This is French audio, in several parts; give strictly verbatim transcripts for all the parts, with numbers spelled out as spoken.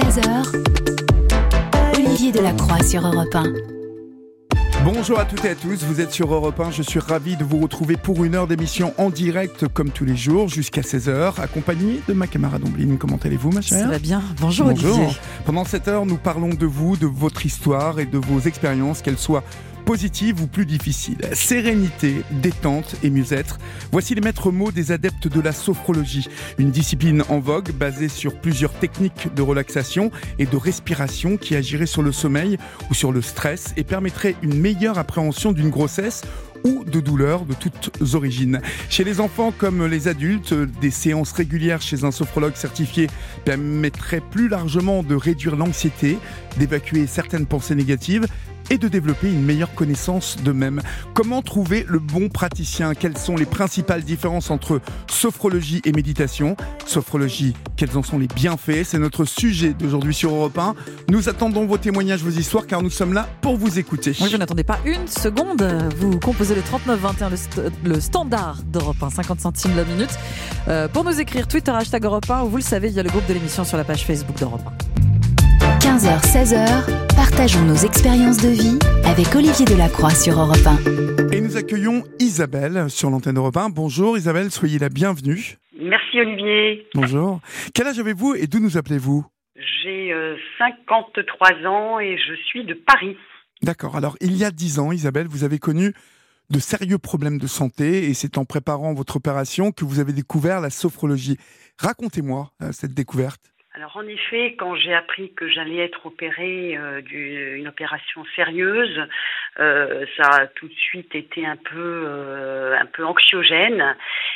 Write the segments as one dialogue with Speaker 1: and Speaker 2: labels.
Speaker 1: seize heures, Olivier Delacroix sur Europe un.
Speaker 2: Bonjour à toutes et à tous, vous êtes sur Europe un, je suis ravi de vous retrouver pour une heure d'émission en direct comme tous les jours jusqu'à seize heures, accompagné de ma camarade Ombline. Comment allez-vous ma chère ?
Speaker 3: Ça va bien, bonjour, bonjour Olivier.
Speaker 2: Pendant cette heure, nous parlons de vous, de votre histoire et de vos expériences, qu'elles soient positives ou plus difficiles. Sérénité, détente et mieux-être. Voici les maîtres mots des adeptes de la sophrologie, une discipline en vogue basée sur plusieurs techniques de relaxation et de respiration qui agiraient sur le sommeil ou sur le stress et permettraient une meilleure appréhension d'une grossesse ou de douleurs de toutes origines. Chez les enfants comme les adultes, des séances régulières chez un sophrologue certifié permettraient plus largement de réduire l'anxiété, d'évacuer certaines pensées négatives et de développer une meilleure connaissance d'eux-mêmes. Comment trouver le bon praticien ? Quelles sont les principales différences entre sophrologie et méditation ? Sophrologie, quels en sont les bienfaits ? C'est notre sujet d'aujourd'hui sur Europe un. Nous attendons vos témoignages, vos histoires, car nous sommes là pour vous écouter.
Speaker 3: Oui, vous n'attendez pas une seconde. Vous composez le trente-neuf vingt et un, le, st- le standard d'Europe un, cinquante centimes la minute. Euh, pour nous écrire, Twitter, hashtag Europe un, ou vous le savez, il y a le groupe de l'émission sur la page Facebook d'Europe un.
Speaker 1: quinze heures, seize heures, partageons nos expériences de vie avec Olivier Delacroix sur Europe un.
Speaker 2: Et nous accueillons Isabelle sur l'antenne d'Europe un. Bonjour Isabelle, soyez la bienvenue.
Speaker 4: Merci Olivier.
Speaker 2: Bonjour. Quel âge avez-vous et d'où nous appelez-vous ?
Speaker 4: J'ai euh, cinquante-trois ans et je suis de Paris.
Speaker 2: D'accord. Alors, il y a dix ans, Isabelle, vous avez connu de sérieux problèmes de santé et c'est en préparant votre opération que vous avez découvert la sophrologie. Racontez-moi euh, cette découverte.
Speaker 4: Alors en effet, quand j'ai appris que j'allais être opérée euh, d'une opération sérieuse, euh, ça a tout de suite été un peu euh, un peu anxiogène.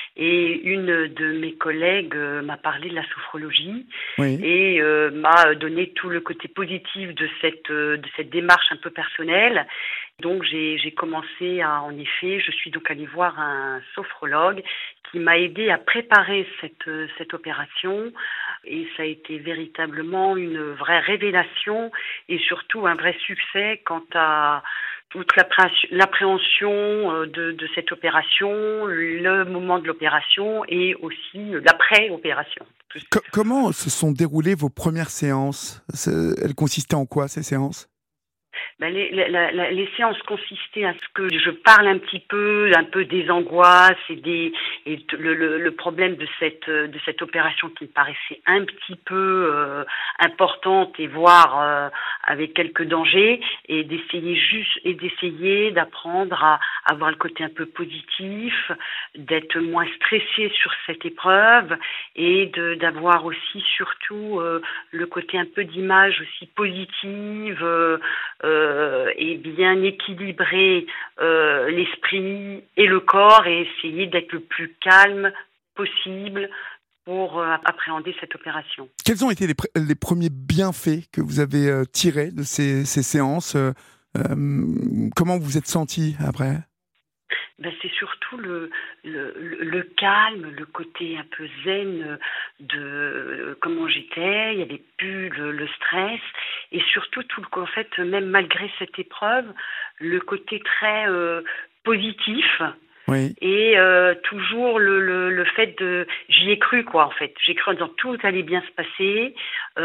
Speaker 4: Et une de mes collègues euh, m'a parlé de la sophrologie
Speaker 2: oui.
Speaker 4: et euh, m'a donné tout le côté positif de cette euh, de cette démarche un peu personnelle. Donc j'ai j'ai commencé à, en effet, je suis donc allée voir un sophrologue qui m'a aidé à préparer cette cette opération et ça a été véritablement une vraie révélation et surtout un vrai succès quant à toute l'appréhension de, de cette opération, le moment de l'opération et aussi l'après-opération.
Speaker 2: Co- comment se sont déroulées vos premières séances ? Elles consistaient en quoi, ces séances ?
Speaker 4: Ben les, les, les, les séances consistaient à ce que je parle un petit peu, un peu des angoisses et des et le, le, le problème de cette de cette opération qui me paraissait un petit peu euh, importante et voire euh, avec quelques dangers et d'essayer juste et d'essayer d'apprendre à, à avoir le côté un peu positif, d'être moins stressé sur cette épreuve et de d'avoir aussi surtout euh, le côté un peu d'image aussi positive. Euh, Euh, et bien équilibrer euh, l'esprit et le corps et essayer d'être le plus calme possible pour euh, appréhender cette opération.
Speaker 2: Quels ont été les, pr- les premiers bienfaits que vous avez euh, tirés de ces, ces séances euh, euh, Comment vous êtes senti après ?
Speaker 4: Ben c'est surtout le, le, le calme, le côté un peu zen de comment j'étais, il n'y avait plus le, le stress et surtout tout le en fait même malgré cette épreuve, le côté très euh, positif.
Speaker 2: Oui.
Speaker 4: Et euh, toujours le, le, le fait de... J'y ai cru, quoi, en fait. J'ai cru en disant tout allait bien se passer.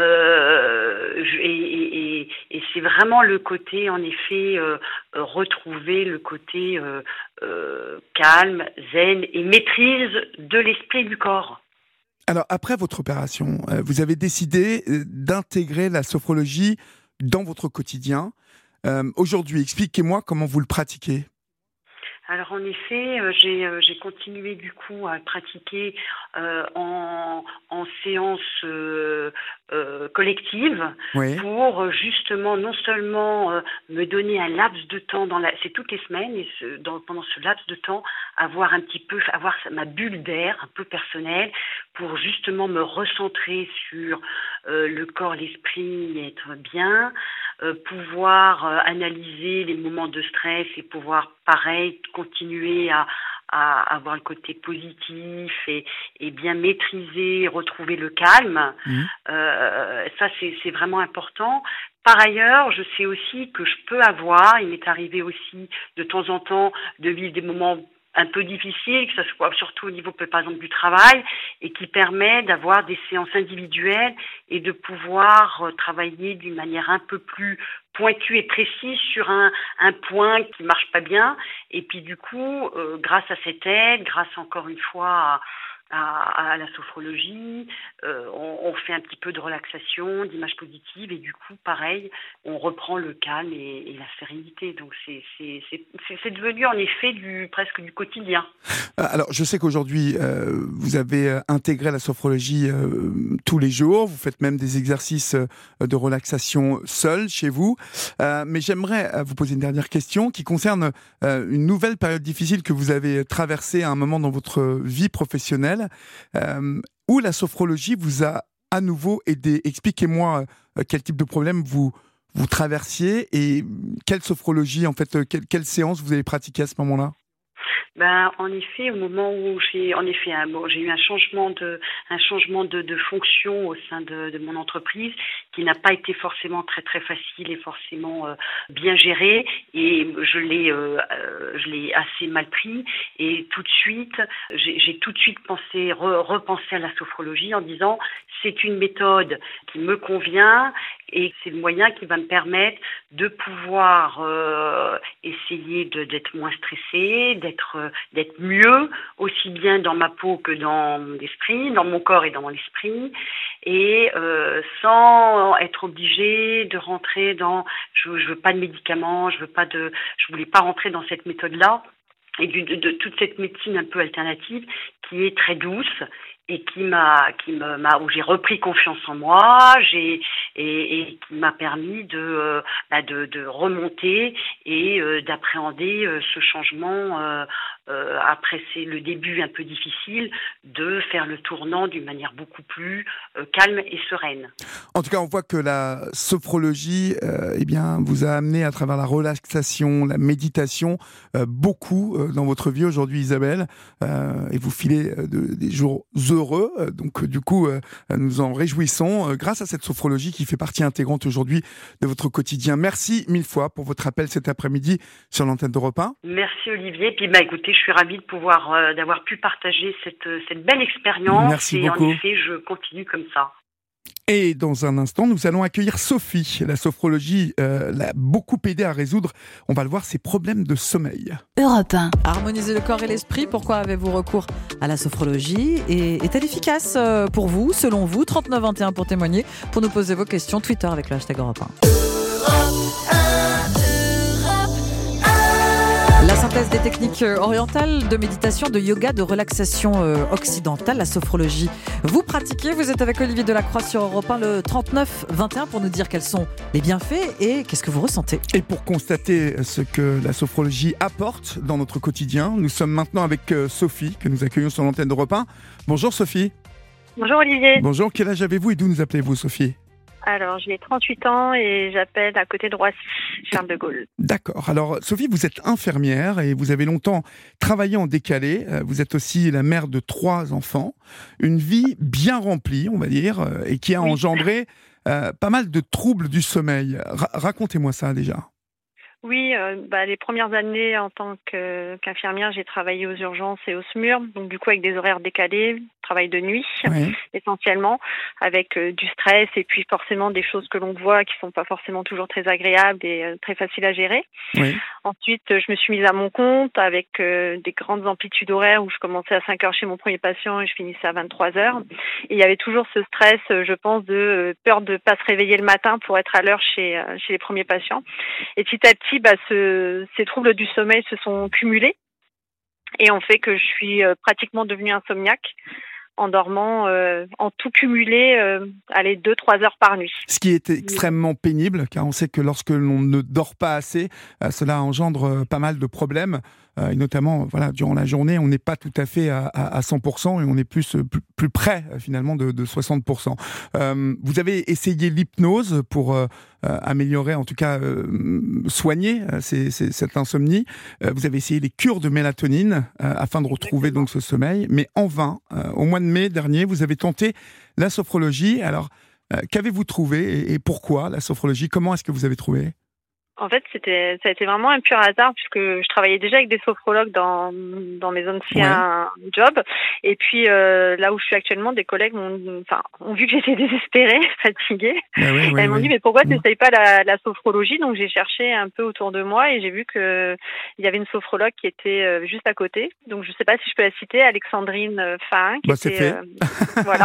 Speaker 4: Euh, et, et, et c'est vraiment le côté, en effet, euh, retrouver le côté euh, euh, calme, zen et maîtrise de l'esprit et du corps.
Speaker 2: Alors, après votre opération, euh, vous avez décidé euh, d'intégrer la sophrologie dans votre quotidien. Euh, aujourd'hui, expliquez-moi comment vous le pratiquez.
Speaker 4: Alors en effet, euh, j'ai, euh, j'ai continué du coup à pratiquer euh, en, en séance euh, euh, collective
Speaker 2: oui.
Speaker 4: pour justement non seulement euh, me donner un laps de temps, dans la, c'est toutes les semaines, et ce, dans, pendant ce laps de temps, avoir un petit peu, avoir ma bulle d'air un peu personnelle pour justement me recentrer sur euh, le corps, l'esprit et être bien. Euh, pouvoir euh, analyser les moments de stress et pouvoir, pareil, continuer à, à avoir le côté positif et, et bien maîtriser, retrouver le calme. Mmh. Euh, ça, c'est, c'est vraiment important. Par ailleurs, je sais aussi que je peux avoir, il m'est arrivé aussi de temps en temps de vivre des moments un peu difficile, que ce soit surtout au niveau par exemple du travail, et qui permet d'avoir des séances individuelles et de pouvoir euh, travailler d'une manière un peu plus pointue et précise sur un, un point qui marche pas bien. Et puis du coup, euh, grâce à cette aide, grâce encore une fois à À, à la sophrologie, euh, on, on fait un petit peu de relaxation, d'image positive, et du coup, pareil, on reprend le calme et, et la sérénité. Donc, c'est, c'est, c'est, c'est, c'est devenu en effet du, presque du quotidien.
Speaker 2: Alors, je sais qu'aujourd'hui, euh, vous avez intégré la sophrologie euh, tous les jours, vous faites même des exercices de relaxation seul chez vous, euh, mais j'aimerais vous poser une dernière question qui concerne euh, une nouvelle période difficile que vous avez traversée à un moment dans votre vie professionnelle. Euh, où la sophrologie vous a à nouveau aidé. Expliquez-moi euh, quel type de problème vous, vous traversiez et quelle sophrologie, en fait, euh, quelle, quelle séance vous avez pratiqué à ce moment-là?
Speaker 4: Ben, en effet, au moment où j'ai, en effet, un, bon, j'ai eu un changement de, un changement de, de fonction au sein de, de mon entreprise qui n'a pas été forcément très très facile et forcément euh, bien géré, et je l'ai, euh, euh, je l'ai assez mal pris, et tout de suite, j'ai, j'ai tout de suite pensé, re, repensé à la sophrologie en disant c'est une méthode qui me convient et c'est le moyen qui va me permettre de pouvoir euh, essayer de, d'être moins stressée, d'être d'être mieux, aussi bien dans ma peau que dans mon esprit, dans mon corps et dans mon esprit, et euh, sans être obligée de rentrer dans, je, je veux pas de médicaments, je veux pas de, je voulais pas rentrer dans cette méthode-là, et de, de, de toute cette médecine un peu alternative qui est très douce et qui m'a, qui me, m'a, où j'ai repris confiance en moi, j'ai et, et qui m'a permis de, euh, bah de, de remonter et euh, d'appréhender euh, ce changement euh, euh, après c'est le début un peu difficile, de faire le tournant d'une manière beaucoup plus euh, calme et sereine.
Speaker 2: En tout cas, on voit que la sophrologie, euh, eh bien, vous a amené à travers la relaxation, la méditation, euh, beaucoup euh, dans votre vie aujourd'hui, Isabelle, euh, et vous filez euh, de, des jours heureux. Euh, donc, euh, du coup, euh, nous en réjouissons euh, grâce à cette sophrologie qui fait partie intégrante aujourd'hui de votre quotidien. Merci mille fois pour votre appel cet après-midi sur l'antenne d'Europe un.
Speaker 4: Merci Olivier. Puis bah écoutez, je suis ravie de pouvoir euh, d'avoir pu partager cette cette belle expérience.
Speaker 2: Merci
Speaker 4: et
Speaker 2: beaucoup.
Speaker 4: En effet, je continue comme ça.
Speaker 2: Et dans un instant, nous allons accueillir Sophie. La sophrologie euh, l'a beaucoup aidé à résoudre, on va le voir, ses problèmes de sommeil.
Speaker 1: Europe un.
Speaker 3: Harmoniser le corps et l'esprit, pourquoi avez-vous recours à la sophrologie? Et est-elle efficace pour vous, selon vous? trente-neuf vingt et un pour témoigner, pour nous poser vos questions. Twitter avec le hashtag Europe un. La synthèse des techniques orientales de méditation, de yoga, de relaxation occidentale, la sophrologie. Vous pratiquez, vous êtes avec Olivier Delacroix sur Europe un, le trente-neuf vingt et un, pour nous dire quels sont les bienfaits et qu'est-ce que vous ressentez.
Speaker 2: Et pour constater ce que la sophrologie apporte dans notre quotidien, nous sommes maintenant avec Sophie, que nous accueillons sur l'antenne d'Europe un. Bonjour Sophie.
Speaker 5: Bonjour Olivier.
Speaker 2: Bonjour, quel âge avez-vous et d'où nous appelez-vous Sophie?
Speaker 5: Alors, j'ai trente-huit ans et j'appelle à côté de Roissy, Charles de Gaulle.
Speaker 2: D'accord. Alors, Sophie, vous êtes infirmière et vous avez longtemps travaillé en décalé. Vous êtes aussi la mère de trois enfants. Une vie bien remplie, on va dire, et qui a oui. engendré euh, pas mal de troubles du sommeil. Ra- racontez-moi ça déjà.
Speaker 5: Oui, euh, bah, les premières années en tant que, qu'infirmière, j'ai travaillé aux urgences et au S M U R, donc du coup avec des horaires décalés, travail de nuit oui. essentiellement, avec euh, du stress et puis forcément des choses que l'on voit qui sont pas forcément toujours très agréables et euh, très faciles à gérer. Oui. Ensuite, je me suis mise à mon compte avec euh, des grandes amplitudes horaires où je commençais à cinq heures chez mon premier patient et je finissais à vingt-trois heures. Et il y avait toujours ce stress, je pense, de euh, peur de pas se réveiller le matin pour être à l'heure chez euh, chez les premiers patients. Et petit à petit, bah, ce, ces troubles du sommeil se sont cumulés et ont fait que je suis euh, pratiquement devenue insomniaque en dormant euh, en tout cumulé, euh, allez, deux trois heures par nuit.
Speaker 2: Ce qui est extrêmement pénible, car on sait que lorsque l'on ne dort pas assez, euh, cela engendre euh, pas mal de problèmes. Euh, et notamment, voilà, durant la journée, on n'est pas tout à fait à, à, à cent pour cent et on est plus, plus, plus près, finalement, de, de soixante pour cent. Euh, vous avez essayé l'hypnose pour euh, euh, améliorer, en tout cas, euh, soigner euh, ces, ces, cette insomnie. Euh, vous avez essayé les cures de mélatonine euh, afin de retrouver Exactement. donc ce sommeil, mais en vain. Euh, au mois de mai dernier, vous avez tenté la sophrologie. Alors, euh, qu'avez-vous trouvé et, et pourquoi la sophrologie? Comment est-ce que vous avez trouvé?
Speaker 5: En fait, c'était, ça a été vraiment un pur hasard puisque je travaillais déjà avec des sophrologues dans, dans mes anciens ouais. jobs. Et puis, euh, là où je suis actuellement, des collègues m'ont, enfin, ont vu que j'étais désespérée, fatiguée. Ah oui, oui, elles m'ont oui. dit, mais pourquoi tu n'essayes pas la, la sophrologie? Donc, j'ai cherché un peu autour de moi et j'ai vu que il y avait une sophrologue qui était euh, juste à côté. Donc, je ne sais pas si je peux la citer, Alexandrine Fahin. Qui
Speaker 2: bah,
Speaker 5: était,
Speaker 2: c'est fait.
Speaker 5: Euh, voilà.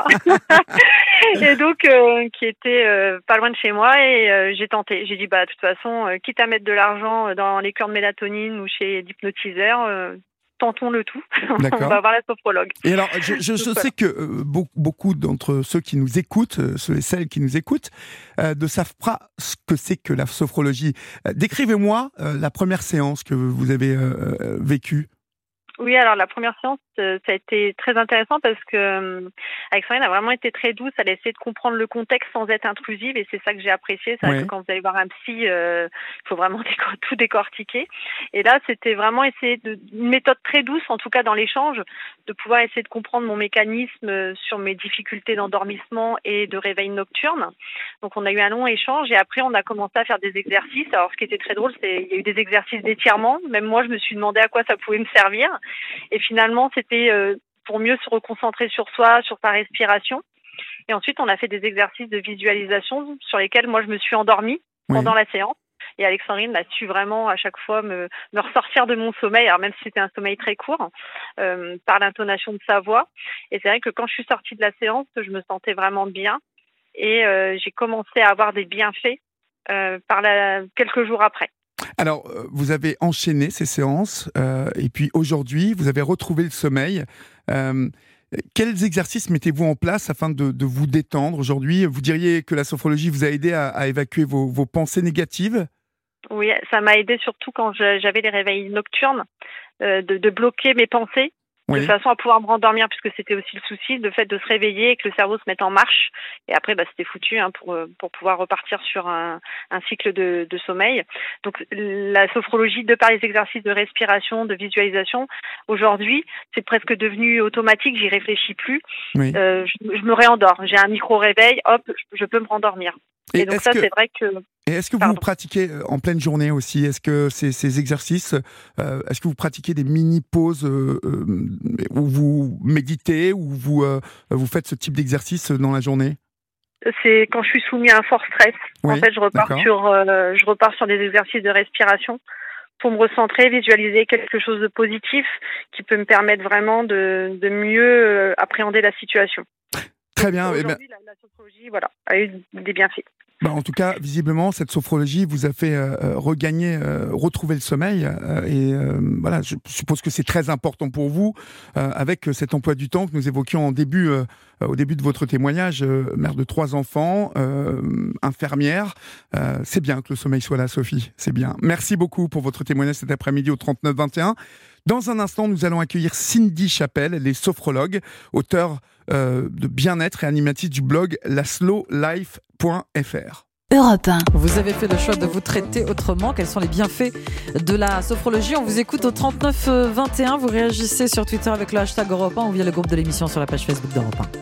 Speaker 5: Et donc, euh, qui était euh, pas loin de chez moi et euh, j'ai tenté. J'ai dit, bah, de toute façon, euh, quitte à mettre de l'argent dans les cures de mélatonine ou chez l'hypnotiseur, euh, tentons le tout. On va voir la sophrologue.
Speaker 2: Et alors, je, je, je sais que euh, beaucoup, beaucoup d'entre ceux qui nous écoutent, euh, ceux et celles qui nous écoutent, euh, ne savent pas ce que c'est que la sophrologie. Euh, décrivez-moi euh, la première séance que vous avez euh, euh, vécue.
Speaker 5: Oui, alors la première séance, euh, ça a été très intéressant parce que euh, Alexandrine a vraiment été très douce. Elle a essayé de comprendre le contexte sans être intrusive et c'est ça que j'ai apprécié. C'est vrai ouais. que quand vous allez voir un psy, il euh, faut vraiment décor- tout décortiquer. Et là, c'était vraiment essayer de une méthode très douce, en tout cas dans l'échange, de pouvoir essayer de comprendre mon mécanisme sur mes difficultés d'endormissement et de réveil nocturne. Donc, on a eu un long échange et après, on a commencé à faire des exercices. Alors, ce qui était très drôle, c'est il y a eu des exercices d'étirement. Même moi, je me suis demandé à quoi ça pouvait me servir. Et finalement, c'était euh, pour mieux se reconcentrer sur soi, sur sa respiration. Et ensuite, on a fait des exercices de visualisation sur lesquels moi, je me suis endormie oui. pendant la séance. Et Alexandrine a su vraiment à chaque fois me, me ressortir de mon sommeil, alors même si c'était un sommeil très court, euh, par l'intonation de sa voix. Et c'est vrai que quand je suis sortie de la séance, je me sentais vraiment bien. Et euh, j'ai commencé à avoir des bienfaits euh, par la, quelques jours après.
Speaker 2: Alors, vous avez enchaîné ces séances euh, et puis aujourd'hui, vous avez retrouvé le sommeil. Euh, quels exercices mettez-vous en place afin de, de vous détendre aujourd'hui? Vous diriez que la sophrologie vous a aidé à, à évacuer vos, vos pensées négatives?
Speaker 5: Oui, ça m'a aidé surtout quand je, j'avais les réveils nocturnes, euh, de, de bloquer mes pensées. Oui. De façon à pouvoir me rendormir, puisque c'était aussi le souci, le fait de se réveiller et que le cerveau se mette en marche. Et après, bah, c'était foutu hein, pour pour pouvoir repartir sur un, un cycle de, de sommeil. Donc, la sophrologie, de par les exercices de respiration, de visualisation, aujourd'hui, c'est presque devenu automatique. J'y réfléchis plus. Oui. Euh, je, je me réendors. J'ai un micro réveil. Hop, je, je peux me rendormir. Et, et donc ça, que... c'est vrai que.
Speaker 2: Et est-ce que vous, vous pratiquez en pleine journée aussi? Est-ce que ces, ces exercices, euh, est-ce que vous pratiquez des mini-pauses euh, euh, où vous méditez, où vous, euh, vous faites ce type d'exercice dans la journée?
Speaker 5: C'est quand je suis soumis à un fort stress. Oui, en fait, je repars, sur, euh, je repars sur des exercices de respiration pour me recentrer, visualiser quelque chose de positif qui peut me permettre vraiment de, de mieux appréhender la situation.
Speaker 2: Très bien.
Speaker 5: Donc, aujourd'hui, eh ben... la, la sophrologie voilà, a eu des bienfaits.
Speaker 2: Bah en tout cas, visiblement, cette sophrologie vous a fait euh, regagner, euh, retrouver le sommeil. Euh, et euh, voilà, je suppose que c'est très important pour vous, euh, avec cet emploi du temps que nous évoquions en début, euh, au début de votre témoignage, euh, mère de trois enfants, euh, infirmière. Euh, c'est bien que le sommeil soit là, Sophie. C'est bien. Merci beaucoup pour votre témoignage cet après-midi au trente-neuf vingt et un. Dans un instant, nous allons accueillir Cindy Chapelle, elle est sophrologue, auteure euh, de bien-être et animatrice du blog la slow life point f r.
Speaker 1: Europe un.
Speaker 3: Vous avez fait le choix de vous traiter autrement. Quels sont les bienfaits de la sophrologie? On vous écoute au trente-neuf vingt et un. Vous réagissez sur Twitter avec le hashtag Europe un ou via le groupe de l'émission sur la page Facebook d'Europe un.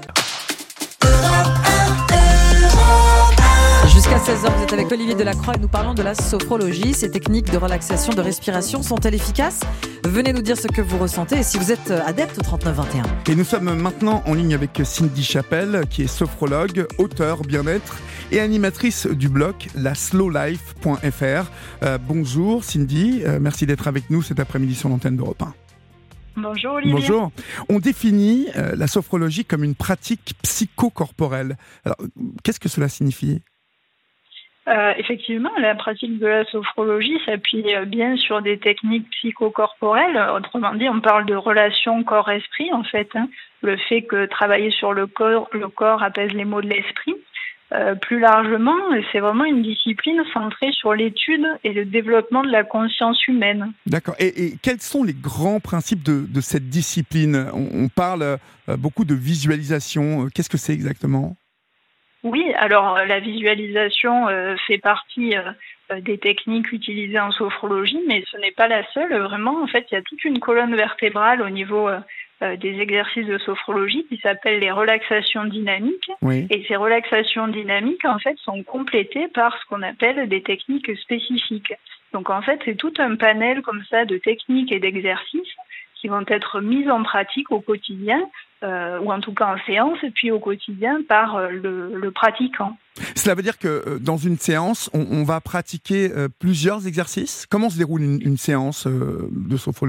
Speaker 3: Jusqu'à seize heures, vous êtes avec Olivier Delacroix et nous parlons de la sophrologie. Ces techniques de relaxation, de respiration sont-elles efficaces? Venez nous dire ce que vous ressentez et si vous êtes adepte au trente-neuf vingt et un.
Speaker 2: Et nous sommes maintenant en ligne avec Cindy Chapelle, qui est sophrologue, auteure bien-être et animatrice du blog la slow life point f r. Euh, bonjour Cindy, euh, merci d'être avec nous cet après-midi sur l'antenne d'Europe un.
Speaker 6: Bonjour Olivier.
Speaker 2: Bonjour. On définit euh, la sophrologie comme une pratique psychocorporelle. Alors, qu'est-ce que cela signifie ?
Speaker 6: Euh, effectivement, la pratique de la sophrologie s'appuie bien sur des techniques psychocorporelles. Autrement dit, on parle de relation corps-esprit, en fait. Hein. Le fait que travailler sur le corps, le corps apaise les maux de l'esprit. Euh, plus largement, c'est vraiment une discipline centrée sur l'étude et le développement de la conscience humaine.
Speaker 2: D'accord. Et, et quels sont les grands principes de, de cette discipline ? on, on parle euh, beaucoup de visualisation. Qu'est-ce que c'est exactement ?
Speaker 6: Oui, alors la visualisation euh, fait partie euh, des techniques utilisées en sophrologie, mais ce n'est pas la seule. Vraiment, en fait, il y a toute une colonne vertébrale au niveau euh, euh, des exercices de sophrologie qui s'appellent les relaxations dynamiques.
Speaker 2: Oui.
Speaker 6: Et ces relaxations dynamiques, en fait, sont complétées par ce qu'on appelle des techniques spécifiques. Donc, en fait, c'est tout un panel comme ça de techniques et d'exercices qui vont être mises en pratique au quotidien, euh, ou en tout cas en séance, et puis au quotidien par euh, le, le pratiquant.
Speaker 2: Cela veut dire que euh, dans une séance, on, on va pratiquer euh, plusieurs exercices. Comment se déroule une, une séance euh, de sophrologie ?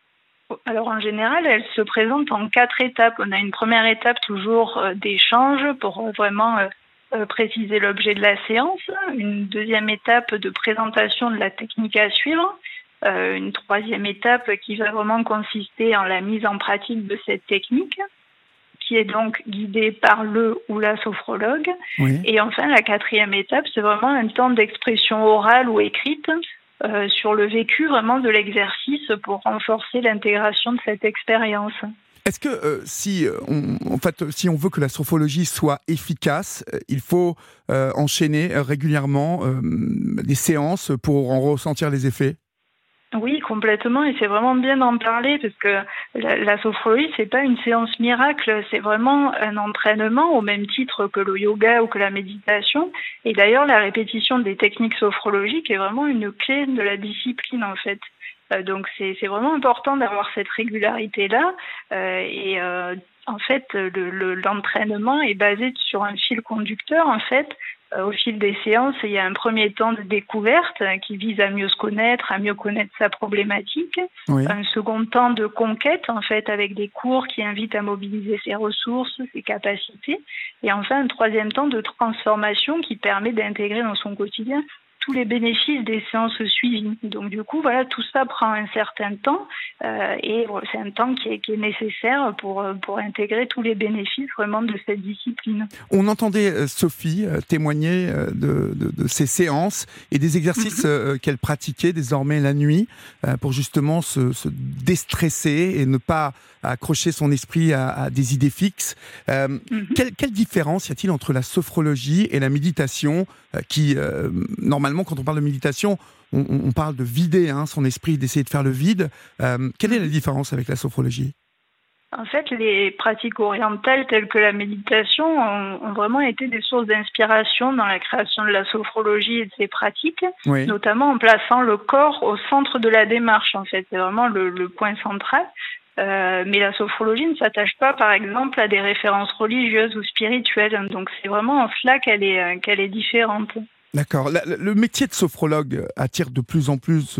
Speaker 6: Alors en général, elle se présente en quatre étapes. On a une première étape toujours euh, d'échange pour euh, vraiment euh, euh, préciser l'objet de la séance. Une deuxième étape de présentation de la technique à suivre. Euh, une troisième étape qui va vraiment consister en la mise en pratique de cette technique, qui est donc guidée par le ou la sophrologue.
Speaker 2: Oui.
Speaker 6: Et enfin, la quatrième étape, c'est vraiment un temps d'expression orale ou écrite euh, sur le vécu vraiment de l'exercice pour renforcer l'intégration de cette expérience.
Speaker 2: Est-ce que euh, si, on, en fait, si on veut que la sophrologie soit efficace, euh, il faut euh, enchaîner régulièrement euh, des séances pour en ressentir les effets ?
Speaker 6: Oui, complètement, et c'est vraiment bien d'en parler parce que la, la sophrologie, c'est pas une séance miracle, c'est vraiment un entraînement au même titre que le yoga ou que la méditation. Et d'ailleurs, la répétition des techniques sophrologiques est vraiment une clé de la discipline en fait. Euh, donc c'est, c'est vraiment important d'avoir cette régularité-là. Euh, et euh, en fait, le, le, l'entraînement est basé sur un fil conducteur en fait. Au fil des séances, il y a un premier temps de découverte qui vise à mieux se connaître, à mieux connaître sa problématique.
Speaker 2: Oui.
Speaker 6: Un second temps de conquête, en fait, avec des cours qui invitent à mobiliser ses ressources, ses capacités. Et enfin, un troisième temps de transformation qui permet d'intégrer dans son quotidien tous les bénéfices des séances suivies. Donc du coup, voilà, tout ça prend un certain temps euh, et c'est un temps qui est, qui est nécessaire pour, pour intégrer tous les bénéfices vraiment de cette discipline.
Speaker 2: On entendait euh, Sophie euh, témoigner euh, de, de, de ces séances et des exercices mm-hmm. euh, qu'elle pratiquait désormais la nuit euh, pour justement se, se déstresser et ne pas accrocher son esprit à, à des idées fixes. Euh, mm-hmm. quelle, quelle différence y a-t-il entre la sophrologie et la méditation euh, qui, euh, normalement, quand on parle de méditation, on, on parle de vider hein, son esprit, d'essayer de faire le vide. Euh, quelle est la différence avec la sophrologie ?
Speaker 6: En fait, les pratiques orientales telles que la méditation ont, ont vraiment été des sources d'inspiration dans la création de la sophrologie et de ses pratiques, oui. notamment en plaçant le corps au centre de la démarche. En fait, c'est vraiment le, le point central. Euh, mais la sophrologie ne s'attache pas, par exemple, à des références religieuses ou spirituelles. Donc, c'est vraiment en cela qu'elle est, qu'elle est différente.
Speaker 2: D'accord. Le métier de sophrologue attire de plus en plus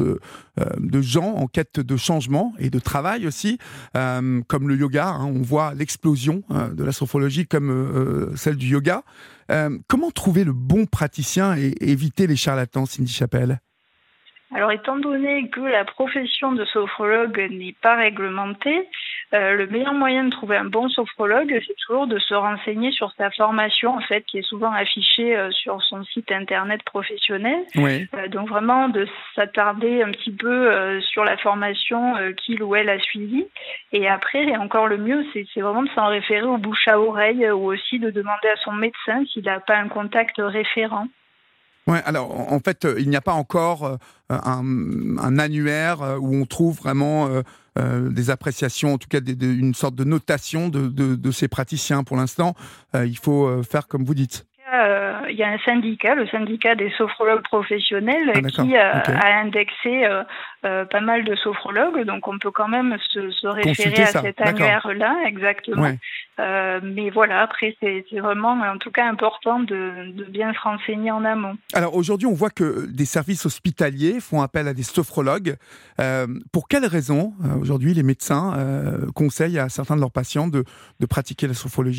Speaker 2: de gens en quête de changement et de travail aussi, euh, comme le yoga. Hein, on voit l'explosion de la sophrologie comme euh, celle du yoga. Euh, comment trouver le bon praticien et éviter les charlatans, Cindy Chappell ?
Speaker 6: Alors, étant donné que la profession de sophrologue n'est pas réglementée, euh, le meilleur moyen de trouver un bon sophrologue, c'est toujours de se renseigner sur sa formation, en fait, qui est souvent affichée euh, sur son site internet professionnel.
Speaker 2: Oui.
Speaker 6: Euh, donc, vraiment, de s'attarder un petit peu euh, sur la formation euh, qu'il ou elle a suivie. Et après, et encore le mieux, c'est, c'est vraiment de s'en référer au bouche à oreille euh, ou aussi de demander à son médecin s'il n'a pas un contact référent.
Speaker 2: Ouais, alors en fait, il n'y a pas encore euh, un, un annuaire euh, où on trouve vraiment euh, euh, des appréciations, en tout cas des, des, une sorte de notation de, de, de ces praticiens. Pour l'instant, euh, il faut euh, faire comme vous dites.
Speaker 6: Euh, il y a un syndicat, le syndicat des sophrologues professionnels, ah, qui euh, okay. a indexé euh, euh, pas mal de sophrologues, donc on peut quand même se, se référer à cet annuaire-là, exactement. Ouais. Euh, mais voilà, après c'est, c'est vraiment en tout cas important de, de bien se renseigner en amont.
Speaker 2: Alors aujourd'hui, on voit que des services hospitaliers font appel à des sophrologues. Euh, pour quelles raisons euh, aujourd'hui les médecins euh, conseillent à certains de leurs patients de, de pratiquer la sophrologie ?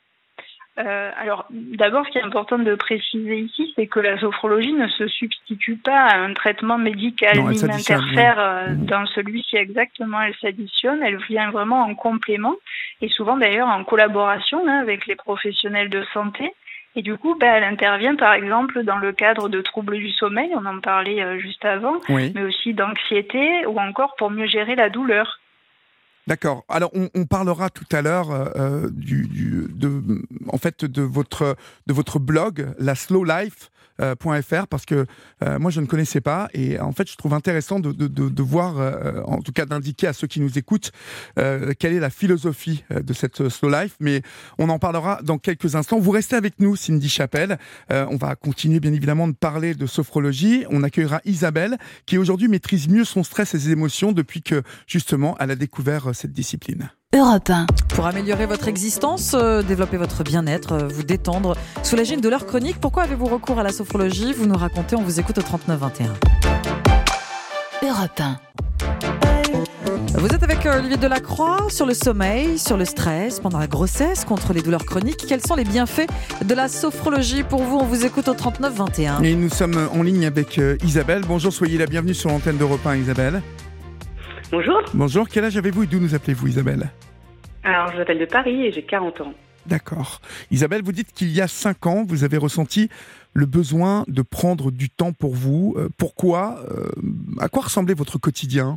Speaker 6: Euh, alors, d'abord, ce qui est important de préciser ici, c'est que la sophrologie ne se substitue pas à un traitement médical, non, ni n'interfère oui. euh, dans celui-ci exactement. Elle s'additionne, elle vient vraiment en complément, et souvent d'ailleurs en collaboration hein, avec les professionnels de santé. Et du coup, bah, elle intervient par exemple dans le cadre de troubles du sommeil, on en parlait euh, juste avant, oui. mais aussi d'anxiété, ou encore pour mieux gérer la douleur.
Speaker 2: D'accord. Alors, on, on parlera tout à l'heure euh, du, du, de, en fait, de votre, de votre blog, la slow life point f r, parce que euh, moi je ne connaissais pas, et en fait je trouve intéressant de, de, de, de voir, euh, en tout cas d'indiquer à ceux qui nous écoutent euh, quelle est la philosophie de cette slow life, mais on en parlera dans quelques instants. Vous restez avec nous, Cindy Chappell, euh, on va continuer bien évidemment de parler de sophrologie. On accueillera Isabelle qui aujourd'hui maîtrise mieux son stress et ses émotions depuis que justement elle a découvert cette discipline.
Speaker 1: Europe un.
Speaker 3: Pour améliorer votre existence, euh, développer votre bien-être, euh, vous détendre, soulager une douleur chronique, pourquoi avez-vous recours à la sophrologie? Vous nous racontez, on vous écoute au trente-neuf vingt et un.
Speaker 1: Europe un.
Speaker 3: Vous êtes avec euh, Olivier Delacroix sur le sommeil, sur le stress, pendant la grossesse, contre les douleurs chroniques. Quels sont les bienfaits de la sophrologie pour vous? On vous écoute au trente-neuf vingt et un.
Speaker 2: Et nous sommes en ligne avec euh, Isabelle. Bonjour, soyez la bienvenue sur l'antenne d'Europe un, Isabelle.
Speaker 4: Bonjour.
Speaker 2: Bonjour, quel âge avez-vous et d'où nous appelez-vous, Isabelle?
Speaker 4: Alors, je m'appelle de Paris et j'ai quarante ans.
Speaker 2: D'accord. Isabelle, vous dites qu'il y a cinq ans, vous avez ressenti le besoin de prendre du temps pour vous. Euh, pourquoi euh, À quoi ressemblait votre quotidien?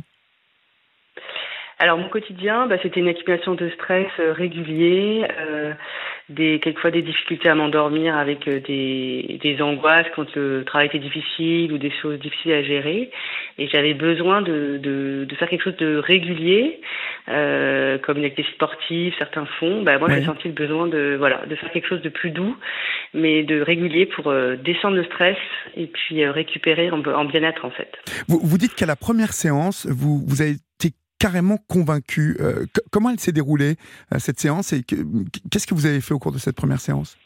Speaker 4: Alors, mon quotidien, bah, c'était une accumulation de stress euh, régulier, euh, des, quelquefois des difficultés à m'endormir avec euh, des, des angoisses quand le travail était difficile ou des choses difficiles à gérer. Et j'avais besoin de, de, de faire quelque chose de régulier, euh, comme une activité sportive, certains font. Bah, moi, oui. J'ai senti le besoin de, voilà, de faire quelque chose de plus doux, mais de régulier pour euh, descendre le stress et puis euh, récupérer en, en bien-être, en fait.
Speaker 2: Vous, vous dites qu'à la première séance, vous, vous avez été carrément convaincu. Euh, c- comment elle s'est déroulée, euh, cette séance, et que, qu'est-ce que vous avez fait au cours de cette première séance?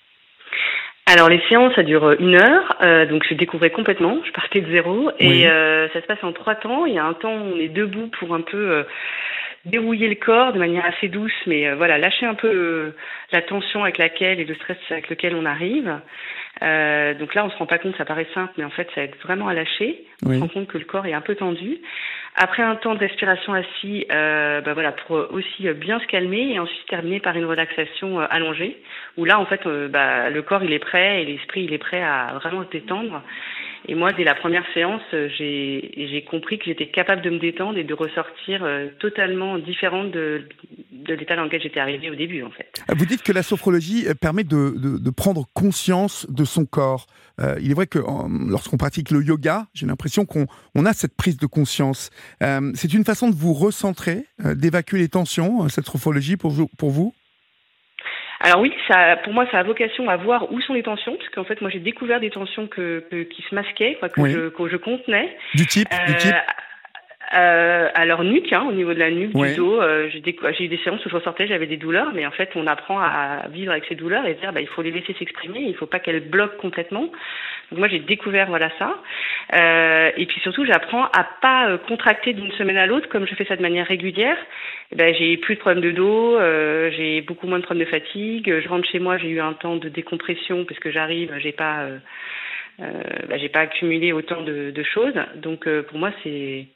Speaker 4: Alors les séances, ça dure une heure, euh, donc je découvrais complètement, je partais de zéro, et oui. euh, ça se passe en trois temps. Il y a un temps où on est debout pour un peu euh, dérouiller le corps de manière assez douce, mais euh, voilà, lâcher un peu euh, la tension avec laquelle et le stress avec lequel on arrive. Euh, donc là, on se rend pas compte, ça paraît simple, mais en fait, ça aide vraiment à lâcher. On oui. se rend compte que le corps est un peu tendu. Après un temps de respiration assis, euh, bah voilà, pour aussi bien se calmer, et ensuite terminer par une relaxation euh, allongée, où là, en fait, euh, bah, le corps il est prêt et l'esprit il est prêt à vraiment se détendre. Et moi, dès la première séance, j'ai, j'ai compris que j'étais capable de me détendre et de ressortir euh, totalement différente de, de l'état dans lequel j'étais arrivée au début, en fait.
Speaker 2: Vous dites que la sophrologie permet de, de, de prendre conscience de son corps. Euh, il est vrai que en, lorsqu'on pratique le yoga, j'ai l'impression qu'on on a cette prise de conscience. Euh, c'est une façon de vous recentrer, euh, d'évacuer les tensions, cette sophrologie pour vous, pour vous?
Speaker 4: Alors oui, ça, pour moi, ça a vocation à voir où sont les tensions, parce qu'en fait, moi, j'ai découvert des tensions que, que qui se masquaient, quoi, que, oui. je, que je contenais.
Speaker 2: Du type, euh, du type
Speaker 4: euh, à leur nuque, hein, au niveau de la nuque, oui. du dos. Euh, j'ai, des, j'ai eu des séances où je ressortais, j'avais des douleurs, mais en fait, on apprend à vivre avec ces douleurs et dire, bah, il faut les laisser s'exprimer, il ne faut pas qu'elles bloquent complètement. Donc moi, j'ai découvert voilà ça. Euh, et puis surtout, j'apprends à pas euh, contracter d'une semaine à l'autre, comme je fais ça de manière régulière. Et ben, j'ai plus de problèmes de dos, euh, j'ai beaucoup moins de problèmes de fatigue. Je rentre chez moi, j'ai eu un temps de décompression parce que j'arrive, j'ai pas, euh, euh, ben, j'ai pas accumulé autant de, de choses. Donc euh, pour moi, c'est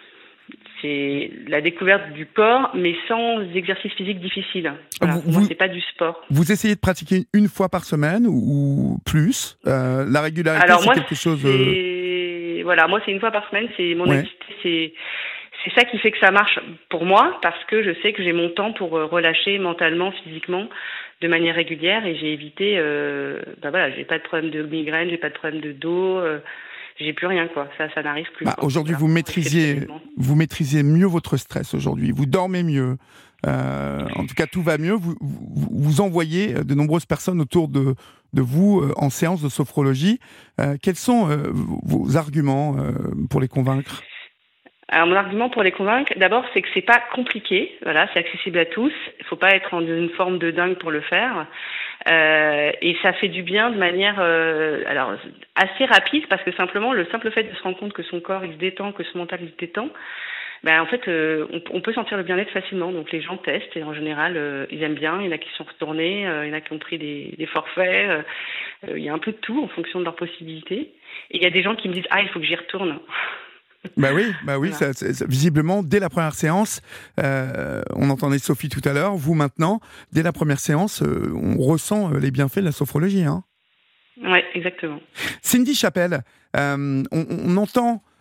Speaker 4: c'est la découverte du corps, mais sans exercice physique difficile. Voilà, vous, pour moi, c'est pas du sport.
Speaker 2: Vous essayez de pratiquer une fois par semaine ou plus euh, La régularité,
Speaker 4: Alors,
Speaker 2: c'est
Speaker 4: moi,
Speaker 2: quelque chose.
Speaker 4: C'est...
Speaker 2: Euh...
Speaker 4: Voilà, moi, c'est une fois par semaine. C'est mon
Speaker 2: ouais.
Speaker 4: activité. C'est c'est ça qui fait que ça marche pour moi, parce que je sais que j'ai mon temps pour relâcher mentalement, physiquement, de manière régulière, et j'ai évité. Euh, ben voilà, j'ai pas de problème de migraine, j'ai pas de problème de dos. Euh, J'ai plus rien, quoi. Ça, ça n'arrive plus.
Speaker 2: Bah, aujourd'hui, vous maîtrisez, vous maîtrisez mieux votre stress aujourd'hui. Vous dormez mieux. Euh, en tout cas, tout va mieux. Vous, vous, vous envoyez de nombreuses personnes autour de, de vous euh, en séance de sophrologie. Euh, quels sont euh, vos arguments euh, pour les convaincre ?
Speaker 4: Alors, mon argument pour les convaincre, d'abord, c'est que c'est pas compliqué. Voilà, c'est accessible à tous. Il faut pas être en une forme de dingue pour le faire. Euh, et ça fait du bien de manière euh, alors assez rapide, parce que simplement le simple fait de se rendre compte que son corps il se détend, que son mental il se détend, ben en fait euh, on, on peut sentir le bien-être facilement. Donc les gens testent et en général euh, ils aiment bien. Il y en a qui sont retournés, euh, il y en a qui ont pris des, des forfaits. Euh, euh, il y a un peu de tout en fonction de leurs possibilités. Et il y a des gens qui me disent ah il faut que j'y retourne.
Speaker 2: Bah oui, bah oui,
Speaker 4: voilà.
Speaker 2: ça, ça, visiblement, dès la première séance, euh, on entendait Sophie tout à l'heure, vous maintenant, dès la première séance, euh, on ressent les bienfaits de la sophrologie. Hein.
Speaker 4: Oui, exactement.
Speaker 2: Cindy Chappell, euh, on, on entend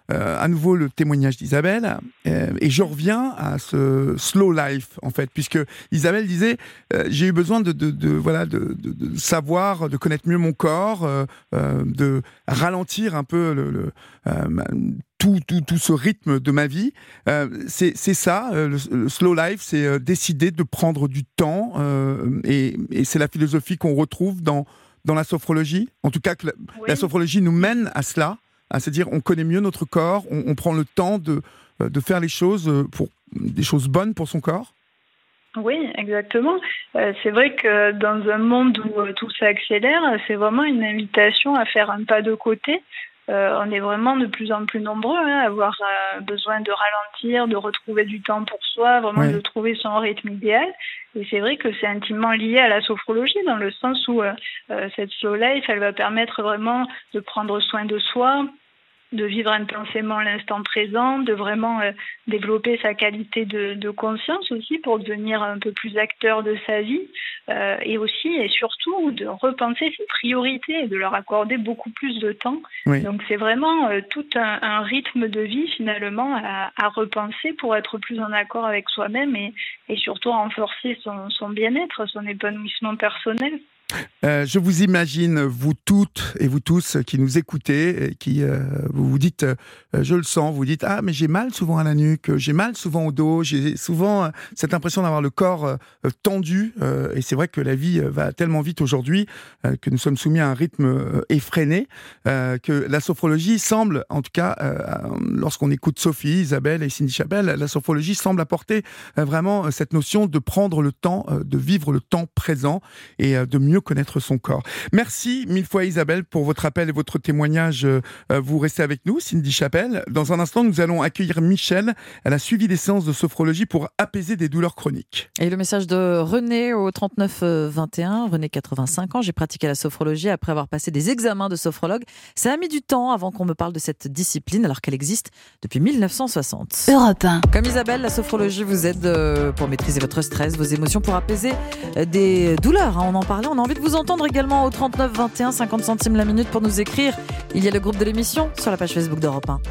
Speaker 2: euh, à nouveau le témoignage d'Isabelle euh, et je reviens à ce slow life en fait, puisque Isabelle disait euh, j'ai eu besoin de, de, de voilà de, de, de savoir, de connaître mieux mon corps, euh, euh, de ralentir un peu le, le euh, tout, tout, tout ce rythme de ma vie. Euh, c'est, c'est ça, euh, le, le slow life, c'est euh, décider de prendre du temps euh, et, et c'est la philosophie qu'on retrouve dans dans la sophrologie, en tout cas que la, oui. la sophrologie nous mène à cela, à se dire on connaît mieux notre corps, on, on prend le temps de, de faire les choses pour des choses bonnes pour son corps.
Speaker 6: Oui, exactement. Euh, c'est vrai que dans un monde où euh, tout s'accélère, c'est vraiment une invitation à faire un pas de côté. Euh, on est vraiment de plus en plus nombreux hein, à avoir euh, besoin de ralentir, de retrouver du temps pour soi, vraiment oui. de trouver son rythme idéal. Et c'est vrai que c'est intimement lié à la sophrologie dans le sens où euh, euh, cette slow life, elle va permettre vraiment de prendre soin de soi, de vivre intensément l'instant présent, de vraiment euh, développer sa qualité de, de conscience aussi pour devenir un peu plus acteur de sa vie euh, et aussi et surtout de repenser ses priorités et de leur accorder beaucoup plus de temps. Oui. Donc c'est vraiment euh, tout un, un rythme de vie finalement à, à repenser pour être plus en accord avec soi-même et, et surtout renforcer son, son bien-être, son épanouissement personnel.
Speaker 2: Euh, je vous imagine, vous toutes et vous tous qui nous écoutez, et qui euh, vous vous dites, euh, je le sens, vous dites, ah mais j'ai mal souvent à la nuque, j'ai mal souvent au dos, j'ai souvent euh, cette impression d'avoir le corps euh, tendu, euh, et c'est vrai que la vie va tellement vite aujourd'hui, euh, que nous sommes soumis à un rythme euh, effréné, euh, que la sophrologie semble, en tout cas, euh, lorsqu'on écoute Sophie, Isabelle et Cindy Chapelle, la sophrologie semble apporter euh, vraiment cette notion de prendre le temps, euh, de vivre le temps présent et euh, de mieux connaître son corps. Merci mille fois Isabelle pour votre appel et votre témoignage. Vous restez avec nous, Cindy Chapelle. Dans un instant, nous allons accueillir Michel. Elle a suivi des séances de sophrologie pour apaiser des douleurs chroniques.
Speaker 3: Et le message de René au trente-neuf vingt et un. René, quatre-vingt-cinq ans. J'ai pratiqué la sophrologie après avoir passé des examens de sophrologue. Ça a mis du temps avant qu'on me parle de cette discipline alors qu'elle existe depuis mille neuf cent soixante.
Speaker 1: Europe un.
Speaker 3: Comme Isabelle, la sophrologie vous aide pour maîtriser votre stress, vos émotions, pour apaiser des douleurs. On en parlait, on a envie de vous entendre également au trente-neuf vingt et un, cinquante centimes la minute pour nous écrire. Il y a le groupe de l'émission sur la page Facebook d'Europe un.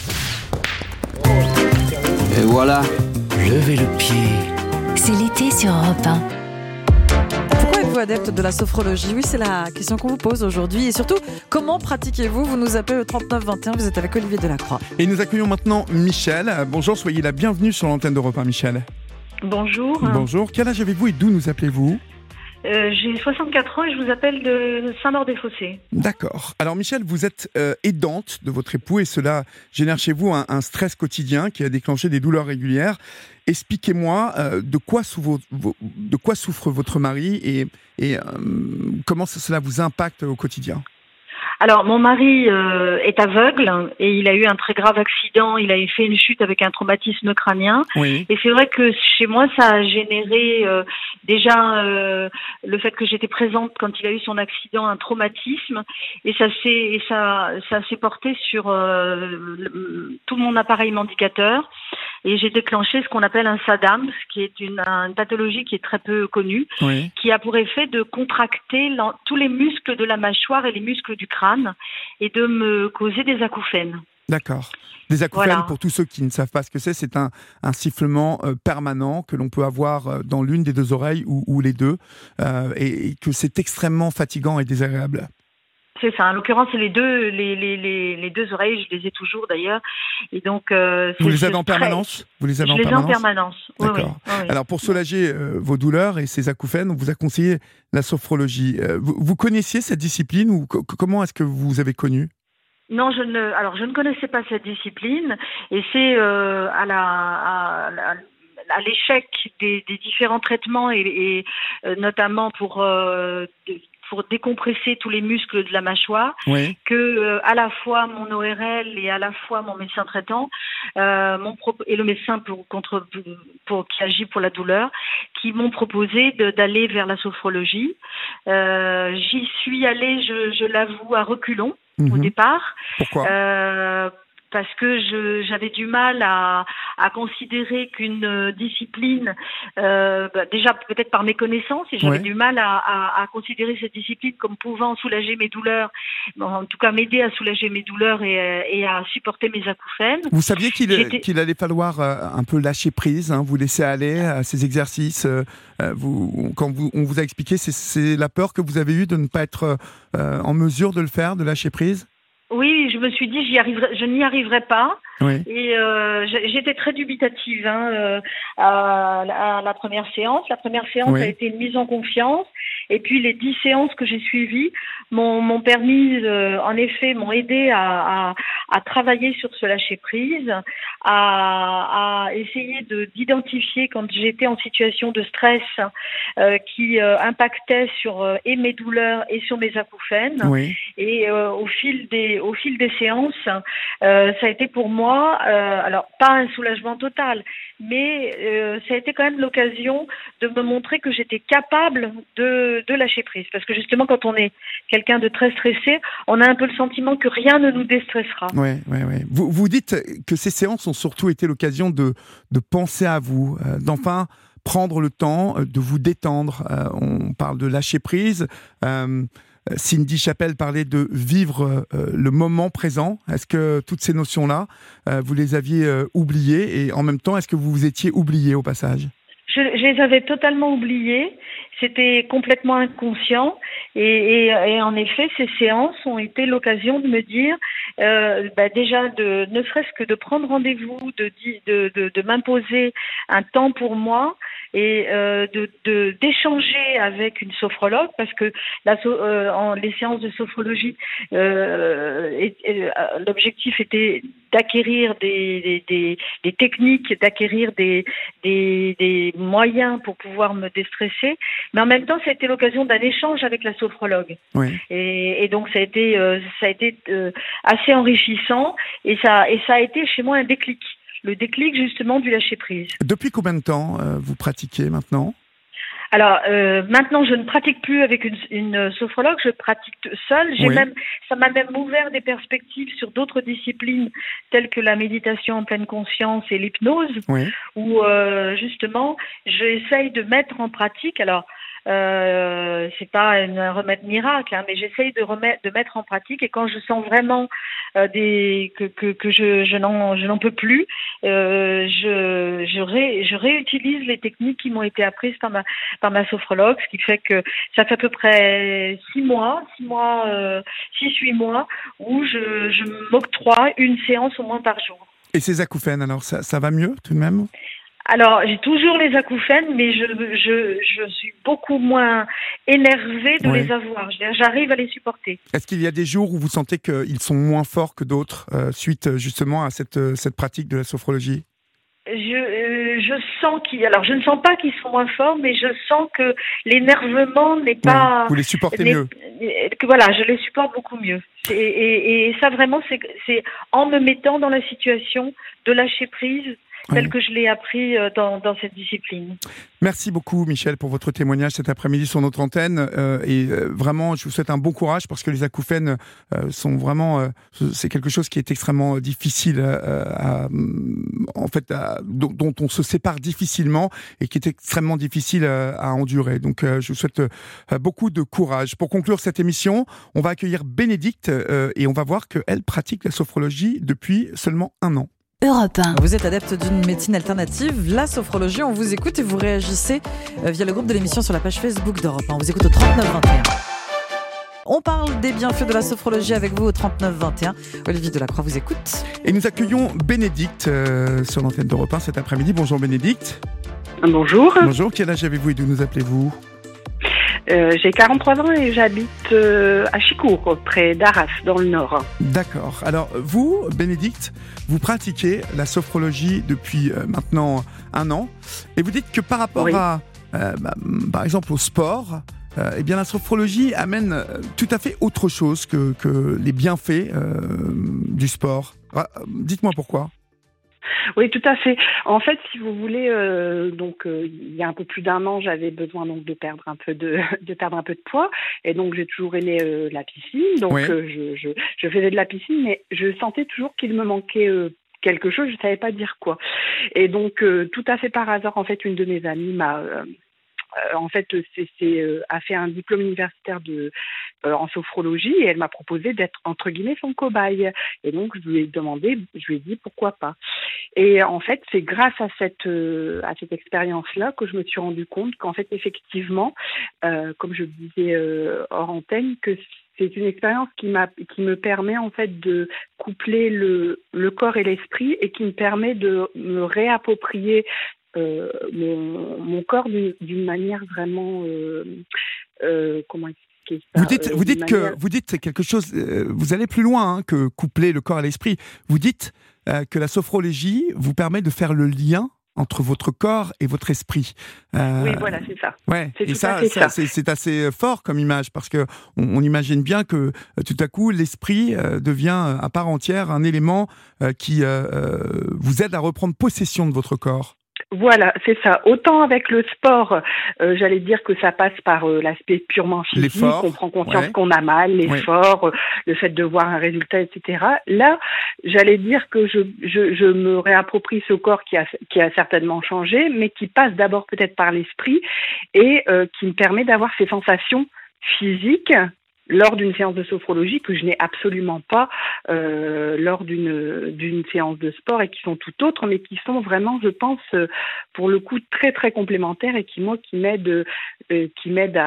Speaker 7: Et voilà, levez le pied.
Speaker 1: C'est l'été sur Europe un.
Speaker 3: Pourquoi êtes-vous adepte de la sophrologie ? Oui, c'est la question qu'on vous pose aujourd'hui. Et surtout, comment pratiquez-vous ? Vous nous appelez au trente-neuf vingt et un, vous êtes avec Olivier Delacroix.
Speaker 2: Et nous accueillons maintenant Michel. Bonjour, soyez la bienvenue sur l'antenne d'Europe un, Michel.
Speaker 5: Bonjour.
Speaker 2: Bonjour, quel âge avez-vous et d'où nous appelez-vous ?
Speaker 5: Euh, j'ai soixante-quatre ans et je vous appelle de Saint-Maur-des-Fossés.
Speaker 2: D'accord. Alors Michel, vous êtes euh, aidante de votre époux et cela génère chez vous un, un stress quotidien qui a déclenché des douleurs régulières. Expliquez-moi euh, de, quoi souffre, de quoi souffre votre mari et, et euh, comment cela vous impacte au quotidien ?
Speaker 5: Alors, mon mari euh, est aveugle et il a eu un très grave accident. Il a fait une chute avec un traumatisme crânien. Oui. Et c'est vrai que chez moi, ça a généré euh, déjà euh, le fait que j'étais présente quand il a eu son accident, un traumatisme. Et ça s'est, et ça, ça s'est porté sur euh, le, tout mon appareil médicateur. Et j'ai déclenché ce qu'on appelle un SADAM, ce qui est une, une pathologie qui est très peu connue, oui. qui a pour effet de contracter tous les muscles de la mâchoire et les muscles du crâne et de me causer des acouphènes.
Speaker 2: D'accord. Des acouphènes, voilà. Pour tous ceux qui ne savent pas ce que c'est, c'est un, un sifflement euh, permanent que l'on peut avoir euh, dans l'une des deux oreilles ou, ou les deux, euh, et, et que c'est extrêmement fatigant et désagréable.
Speaker 5: C'est ça. En l'occurrence, les deux, les, les, les, les deux oreilles, je les ai toujours d'ailleurs. Et donc, euh,
Speaker 2: vous les avez en très... permanence Vous les avez
Speaker 5: je
Speaker 2: en
Speaker 5: les
Speaker 2: permanence
Speaker 5: ai en permanence.
Speaker 2: D'accord.
Speaker 5: Oui, oui, oui.
Speaker 2: Alors, pour soulager euh, vos douleurs et ces acouphènes, on vous a conseillé la sophrologie. Euh, vous, vous connaissiez cette discipline ou co- comment est-ce que vous avez connu ?
Speaker 5: Non, je ne. Alors, je ne connaissais pas cette discipline, et c'est euh, à la. À, à, à l'échec des, des différents traitements et, et euh, notamment pour euh, de, pour décompresser tous les muscles de la mâchoire, oui. que euh, à la fois mon O R L et à la fois mon médecin traitant euh, mon pro- et le médecin pour, contre, pour, pour, qui agit pour la douleur, qui m'ont proposé de, d'aller vers la sophrologie. Euh, j'y suis allée, je, je l'avoue, à reculons mmh. au départ.
Speaker 2: Pourquoi ?
Speaker 5: euh,
Speaker 6: parce que je, j'avais du mal à, à considérer qu'une discipline, euh, bah déjà peut-être par mes connaissances, et j'avais ouais. du mal à, à, à considérer cette discipline comme pouvant soulager mes douleurs, bon, en tout cas m'aider à soulager mes douleurs et, et à supporter mes acouphènes.
Speaker 2: Vous saviez qu'il, J'étais... qu'il allait falloir un peu lâcher prise, hein, vous laisser aller à ces exercices. Euh, vous, quand vous, on vous a expliqué, c'est, c'est la peur que vous avez eue de ne pas être euh, en mesure de le faire, de lâcher prise?
Speaker 6: Oui, je me suis dit, j'y arriverai, je n'y arriverai pas.
Speaker 2: Oui.
Speaker 6: Et euh, j'étais très dubitative hein, euh, à, la, à la première séance. La première séance oui. a été une mise en confiance. Et puis les dix séances que j'ai suivies m'ont, m'ont permis, euh, en effet, m'ont aidé à, à, à travailler sur ce lâcher prise, à, à essayer de d'identifier quand j'étais en situation de stress euh, qui euh, impactait sur euh, et mes douleurs et sur mes acouphènes.
Speaker 2: Oui.
Speaker 6: Et euh, au fil des au fil des séances, euh, ça a été pour moi, euh, alors pas un soulagement total, mais euh, ça a été quand même l'occasion de me montrer que j'étais capable de, de lâcher prise. Parce que justement, quand on est quelqu'un de très stressé, on a un peu le sentiment que rien ne nous déstressera.
Speaker 2: Oui, oui, oui. Vous, vous dites que ces séances ont surtout été l'occasion de, de penser à vous, euh, d'enfin prendre le temps de vous détendre. Euh, on parle de lâcher prise. Euh, Cindy Chapelle parlait de vivre euh, le moment présent. Est-ce que toutes ces notions-là, euh, vous les aviez euh, oubliées et en même temps, est-ce que vous vous étiez oublié au passage ?
Speaker 6: Je, je les avais totalement oubliées. C'était complètement inconscient. Et, et, et en effet, ces séances ont été l'occasion de me dire, euh, bah déjà, de, ne serait-ce que de prendre rendez-vous, de, de, de, de m'imposer un temps pour moi, et euh, de, de d'échanger avec une sophrologue, parce que la, euh, en, les séances de sophrologie, euh, et, et, l'objectif était d'acquérir des, des, des, des techniques, d'acquérir des, des, des moyens pour pouvoir me déstresser, mais en même temps, ça a été l'occasion d'un échange avec la sophrologue.
Speaker 2: Oui.
Speaker 6: Et, et donc, ça a été, euh, ça a été euh, assez enrichissant, et ça, et ça a été chez moi un déclic. Le déclic justement du lâcher-prise.
Speaker 2: Depuis combien de temps euh, vous pratiquez maintenant ?
Speaker 6: Alors euh, maintenant, je ne pratique plus avec une, une sophrologue, je pratique seule. J'ai oui. même, ça m'a même ouvert des perspectives sur d'autres disciplines telles que la méditation en pleine conscience et l'hypnose,
Speaker 2: oui.
Speaker 6: où euh, justement, j'essaye de mettre en pratique. Alors. Euh, c'est pas un remède miracle, hein, mais j'essaye de remettre, de mettre en pratique. Et quand je sens vraiment euh, des que que, que je, je n'en je n'en peux plus, euh, je je, ré, je réutilise les techniques qui m'ont été apprises par ma par ma sophrologue, ce qui fait que ça fait à peu près six mois, six mois, euh, six huit mois où je je m'octroie une séance au moins par jour.
Speaker 2: Et ces acouphènes, alors ça ça va mieux tout de même ?
Speaker 6: Alors, j'ai toujours les acouphènes, mais je, je, je suis beaucoup moins énervée de oui. les avoir. J'arrive à les supporter.
Speaker 2: Est-ce qu'il y a des jours où vous sentez qu'ils sont moins forts que d'autres, euh, suite justement à cette, cette pratique de la sophrologie ?
Speaker 6: Je, euh, je sens qu'ils... Alors, je ne sens pas qu'ils sont moins forts, mais je sens que l'énervement n'est pas...
Speaker 2: Oui, vous les supportez mieux.
Speaker 6: Que, voilà, je les supporte beaucoup mieux. Et, et, et ça, vraiment, c'est, c'est en me mettant dans la situation de lâcher prise, tel oui. que je l'ai appris dans, dans cette discipline.
Speaker 2: Merci beaucoup, Michel, pour votre témoignage cet après-midi sur notre antenne. Euh, et euh, vraiment, je vous souhaite un bon courage parce que les acouphènes euh, sont vraiment... Euh, c'est quelque chose qui est extrêmement difficile, euh, à, en fait, à, dont, dont on se sépare difficilement et qui est extrêmement difficile à, à endurer. Donc, euh, je vous souhaite euh, beaucoup de courage. Pour conclure cette émission, on va accueillir Bénédicte euh, et on va voir qu'elle pratique la sophrologie depuis seulement un an.
Speaker 1: Europe un.
Speaker 3: Vous êtes adepte d'une médecine alternative, la sophrologie, on vous écoute et vous réagissez via le groupe de l'émission sur la page Facebook d'Europe un. On vous écoute au trente-neuf vingt et un. On parle des bienfaits de la sophrologie avec vous au trente-neuf vingt et un. Olivier Delacroix vous écoute.
Speaker 2: Et nous accueillons Bénédicte euh, sur l'antenne d'Europe un cet après-midi. Bonjour Bénédicte.
Speaker 8: Bonjour.
Speaker 2: Bonjour, quel âge avez-vous et d'où nous appelez-vous ?
Speaker 8: Euh, j'ai quarante-trois ans et j'habite euh, à Chicourt, près d'Arras, dans le Nord.
Speaker 2: D'accord. Alors, vous, Bénédicte, vous pratiquez la sophrologie depuis euh, maintenant un an. Et vous dites que par rapport oui. à, euh, bah, par exemple, au sport, euh, eh bien, la sophrologie amène euh, tout à fait autre chose que, que les bienfaits euh, du sport. Ah, dites-moi pourquoi.
Speaker 8: Oui, tout à fait. En fait, si vous voulez, euh, donc euh, il y a un peu plus d'un an, j'avais besoin donc de perdre un peu de, de perdre un peu de poids, et donc j'ai toujours aimé euh, la piscine. Donc ouais. euh, je, je je faisais de la piscine, mais je sentais toujours qu'il me manquait euh, quelque chose. Je savais pas dire quoi. Et donc euh, tout à fait par hasard, en fait, une de mes amies m'a euh, Euh, en fait, c'est, c'est, euh, a fait un diplôme universitaire de, euh, en sophrologie, et elle m'a proposé d'être, entre guillemets, son cobaye. Et donc, je lui ai demandé, je lui ai dit pourquoi pas. Et en fait, c'est grâce à cette, euh, à cette expérience-là que je me suis rendu compte qu'en fait, effectivement, euh, comme je le disais euh, hors antenne, que c'est une expérience qui m'a, qui me permet en fait de coupler le, le corps et l'esprit, et qui me permet de me réapproprier Euh, mon, mon corps d'une, d'une manière vraiment euh, euh, comment expliquer ça
Speaker 2: vous dites,
Speaker 8: euh,
Speaker 2: vous dites
Speaker 8: manière...
Speaker 2: que vous dites quelque chose, euh, vous allez plus loin hein, que coupler le corps et l'esprit. Vous dites euh, que la sophrologie vous permet de faire le lien entre votre corps et votre esprit.
Speaker 8: Euh, oui, voilà, c'est ça.
Speaker 2: Ouais.
Speaker 8: C'est
Speaker 2: et
Speaker 8: tout
Speaker 2: ça,
Speaker 8: à fait
Speaker 2: ça,
Speaker 8: ça.
Speaker 2: C'est, c'est assez fort comme image, parce que on, on imagine bien que euh, tout à coup l'esprit euh, devient euh, à part entière un élément euh, qui euh, euh, vous aide à reprendre possession de votre corps.
Speaker 8: Voilà, c'est ça. Autant avec le sport, euh, j'allais dire que ça passe par euh, l'aspect purement physique,
Speaker 2: l'effort,
Speaker 8: on prend conscience
Speaker 2: ouais.
Speaker 8: qu'on a mal, l'effort, ouais. le fait de voir un résultat, et cetera. Là, j'allais dire que je, je, je me réapproprie ce corps qui a, qui a certainement changé, mais qui passe d'abord peut-être par l'esprit, et euh, qui me permet d'avoir ces sensations physiques lors d'une séance de sophrologie que je n'ai absolument pas euh, lors d'une d'une séance de sport, et qui sont tout autres, mais qui sont vraiment, je pense, euh, pour le coup très très complémentaires, et qui moi qui m'aident euh, qui m'aident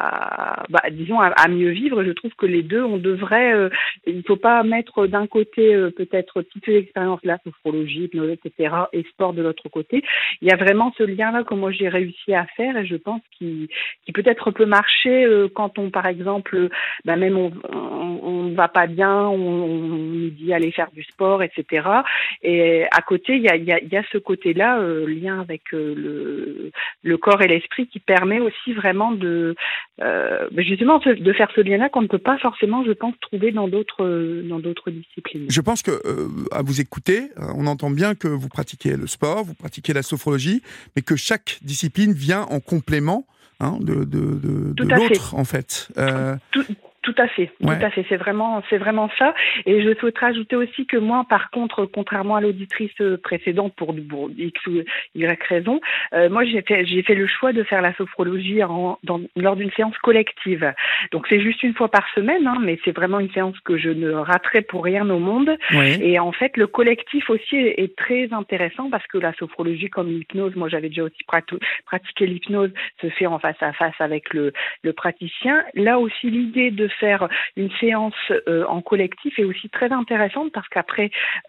Speaker 8: à bah, disons à, à mieux vivre. Je trouve que les deux, on devrait euh, il ne faut pas mettre d'un côté euh, peut-être toutes ces expériences là, sophrologie, hypnose, et cetera, et sport de l'autre côté. Il y a vraiment ce lien là que moi j'ai réussi à faire, et je pense qu'il qui peut-être peut marcher euh, quand on par exemple ben même on, on, on va pas bien, on, on nous dit aller faire du sport, et cetera. Et à côté, il y a, il y a, il y a ce côté-là, euh, lien avec euh, le, le corps et l'esprit, qui permet aussi vraiment de, euh, justement, de faire ce lien-là qu'on ne peut pas forcément, je pense, trouver dans d'autres, dans d'autres disciplines.
Speaker 2: Je pense que, euh, à vous écouter, on entend bien que vous pratiquez le sport, vous pratiquez la sophrologie, mais que chaque discipline vient en complément hein, de, de, de, de l'autre, fait. en fait. Euh...
Speaker 8: Tout... Tout à fait, ouais. tout à fait. C'est vraiment, c'est vraiment ça. Et je souhaiterais ajouter aussi que moi, par contre, contrairement à l'auditrice précédente pour, pour X ou Y raison, euh, moi j'ai fait, j'ai fait le choix de faire la sophrologie en, dans, lors d'une séance collective. Donc c'est juste une fois par semaine, hein, mais c'est vraiment une séance que je ne raterai pour rien au monde. Ouais. Et en fait, le collectif aussi est, est très intéressant, parce que la sophrologie, comme l'hypnose, moi j'avais déjà aussi prat- pratiqué l'hypnose, se fait en face à face avec le, le praticien. Là aussi, l'idée de faire une séance euh, en collectif est aussi très intéressante, parce qu'après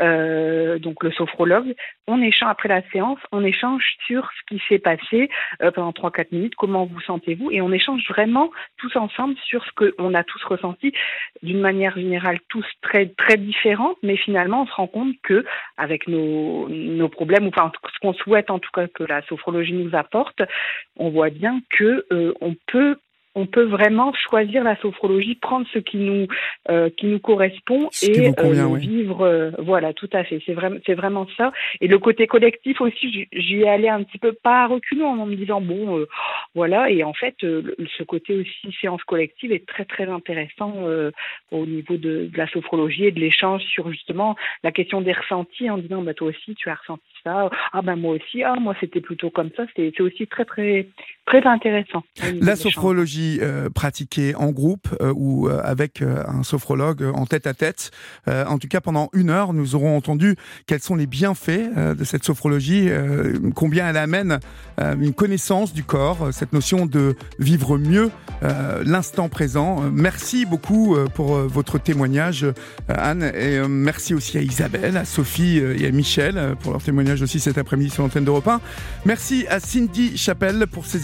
Speaker 8: euh, donc le sophrologue, on échange après la séance, on échange sur ce qui s'est passé euh, pendant trois à quatre minutes, comment vous sentez-vous, et on échange vraiment tous ensemble sur ce qu'on a tous ressenti, d'une manière générale tous très très différente, mais finalement on se rend compte que avec nos, nos problèmes, ou enfin ce qu'on souhaite en tout cas que la sophrologie nous apporte, on voit bien que euh, on peut On peut vraiment choisir la sophrologie, prendre ce qui nous euh, qui nous correspond, ce et convient, euh, oui. vivre. Euh, voilà, tout à fait. C'est vraiment c'est vraiment ça. Et le côté collectif aussi, j'y, j'y ai allé un petit peu pas à reculons, en me disant bon, euh, voilà. Et en fait, euh, ce côté aussi séance collective est très très intéressant euh, au niveau de, de la sophrologie et de l'échange sur justement la question des ressentis, en disant bah toi aussi tu as ressenti ça. Ah ben moi aussi. Ah moi c'était plutôt comme ça. C'est c'est aussi très très très intéressant.
Speaker 2: La sophrologie Euh, pratiquée en groupe euh, ou euh, avec euh, un sophrologue euh, en tête à tête. Euh, en tout cas, pendant une heure, nous aurons entendu quels sont les bienfaits euh, de cette sophrologie, euh, combien elle amène euh, une connaissance du corps, euh, cette notion de vivre mieux euh, l'instant présent. Euh, merci beaucoup euh, pour euh, votre témoignage, euh, Anne, et euh, merci aussi à Isabelle, à Sophie euh, et à Michel euh, pour leur témoignage aussi cet après-midi sur l'antenne d'Europe un. Merci à Cindy Chapelle pour ses écrits.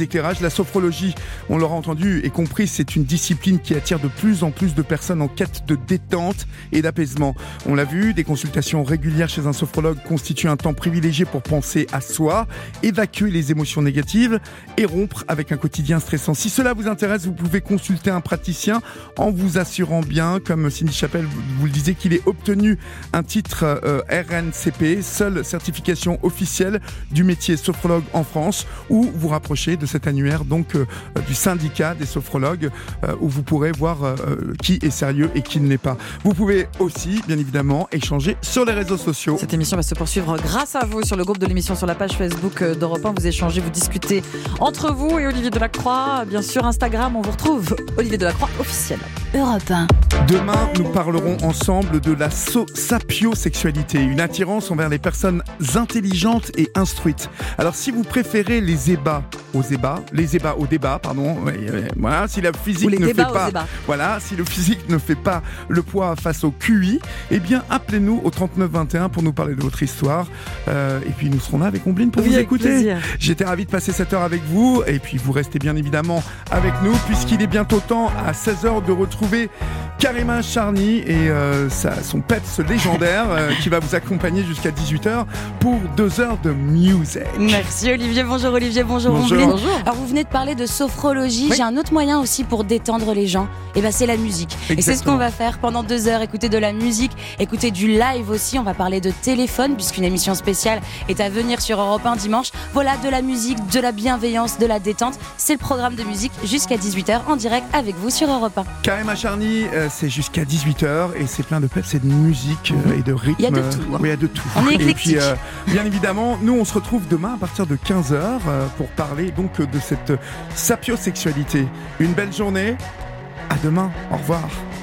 Speaker 2: éclairage. La sophrologie, on l'aura entendu et compris, c'est une discipline qui attire de plus en plus de personnes en quête de détente et d'apaisement. On l'a vu, des consultations régulières chez un sophrologue constituent un temps privilégié pour penser à soi, évacuer les émotions négatives et rompre avec un quotidien stressant. Si cela vous intéresse, vous pouvez consulter un praticien en vous assurant bien, comme Cindy Chappell vous le disait, qu'il ait obtenu un titre euh, R N C P, seule certification officielle du métier sophrologue en France, ou vous rapprocher de cet annuaire donc euh, du syndicat des sophrologues euh, où vous pourrez voir euh, qui est sérieux et qui ne l'est pas. Vous pouvez aussi, bien évidemment, échanger sur les réseaux sociaux.
Speaker 3: Cette émission va se poursuivre grâce à vous sur le groupe de l'émission, sur la page Facebook d'Europe un. Vous échangez, vous discutez entre vous et Olivier Delacroix. Bien sûr, Instagram, on vous retrouve Olivier Delacroix officiel.
Speaker 1: Europe un.
Speaker 2: Demain, nous parlerons ensemble de la so- sapiosexualité, une attirance envers les personnes intelligentes et instruites. Alors, si vous préférez les ébats aux ébats, les ébats au débat, pardon, voilà, si la physique
Speaker 3: Ou les
Speaker 2: ne fait
Speaker 3: débats
Speaker 2: pas,
Speaker 3: aux débats.
Speaker 2: voilà, si le physique ne fait pas le poids face au Q I, eh bien, appelez-nous au trente-neuf vingt et un pour nous parler de votre histoire. Euh, et puis, nous serons là avec Ombline pour
Speaker 3: oui,
Speaker 2: vous
Speaker 3: avec
Speaker 2: écouter.
Speaker 3: Plaisir.
Speaker 2: J'étais ravi de passer cette heure avec vous. Et puis, vous restez bien évidemment avec nous, puisqu'il est bientôt temps, à seize heures, de retrouver Karima Charny et euh, sa, son peps légendaire euh, qui va vous accompagner jusqu'à dix-huit heures pour deux heures de music.
Speaker 9: Merci Olivier, bonjour Olivier, bonjour
Speaker 2: Bonjour.
Speaker 9: Ombline.
Speaker 3: Bonjour.
Speaker 9: Alors vous venez de parler de sophrologie,
Speaker 3: Oui.
Speaker 9: j'ai un autre moyen aussi pour détendre les gens, et ben c'est la musique.
Speaker 2: Exactement.
Speaker 9: Et c'est ce qu'on va faire pendant deux heures, écouter de la musique, écouter du live aussi, on va parler de téléphone puisqu'une émission spéciale est à venir sur Europe un dimanche. Voilà, de la musique, de la bienveillance, de la détente, c'est le programme de musique jusqu'à dix-huit heures en direct avec vous sur Europe un.
Speaker 2: Karima Charny, euh, c'est jusqu'à dix-huit heures et c'est plein de peps, c'est de musique euh, et de rythme.
Speaker 9: Il y a de
Speaker 2: euh,
Speaker 9: tout, hein.
Speaker 2: Oui, il y a de tout.
Speaker 9: On est
Speaker 2: Et
Speaker 9: éclectique.
Speaker 2: puis, euh, bien évidemment, nous on se retrouve demain à partir de quinze heures euh, pour parler donc de cette sapiosexualité. Une belle journée. À demain. Au revoir.